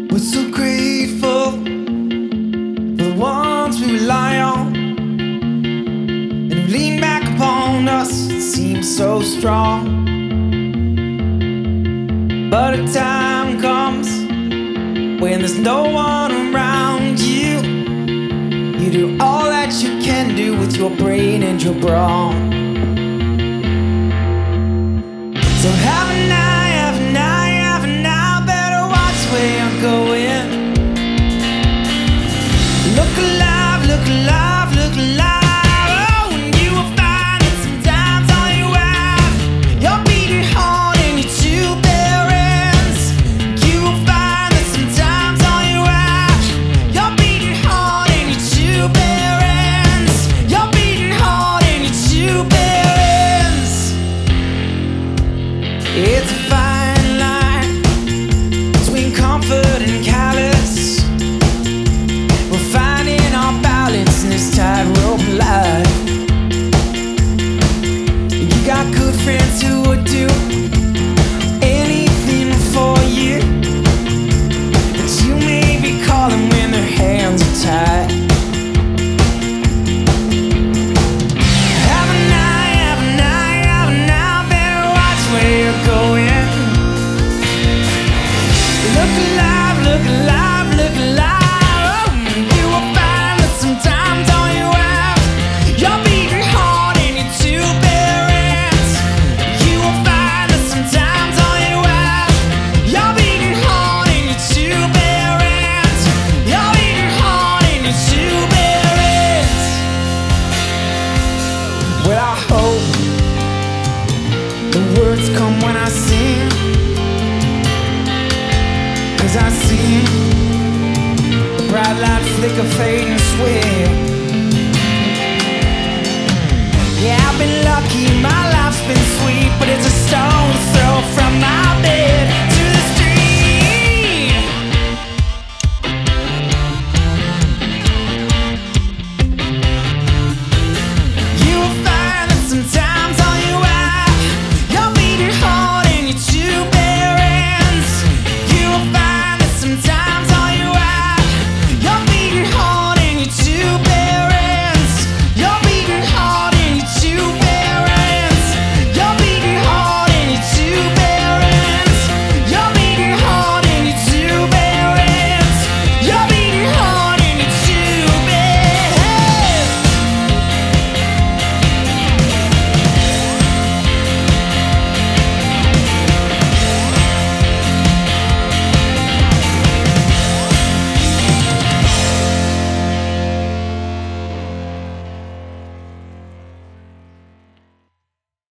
We're so grateful for the ones we rely on, and who lean back upon us and seem so strong. But a time comes when there's no one around you. You do all that you can do with your brain and your brawn. So have a night, have a night, have a night. Better watch where you're going. Look alive, look alive, look alive. Oh, and you will find that sometimes all you have, your beating heart and your two bare ends. You will find that sometimes all you have, your beating heart and your two bare ends. Your beating heart and your two bare ends. It's a fine line between comfort and callous. We're finding our balance in this tightrope life. You got good friends who would do anything for you, but you may be calling when their hands are tied. Have a night, have a night, have a night. Better watch where you're going. Look alive, look alive, look alive. Oh, you will find that sometimes all you have, your beating heart and your two bare ends. You will find that sometimes all you have, your beating heart and your two bare ends. Your beating heart and your two bare ends. Well, I hope the words come when I sing, 'cause I see the bright light flicker, fade and swing. Yeah, I've been lucky, my life's been sweet, but it's a stone's throw from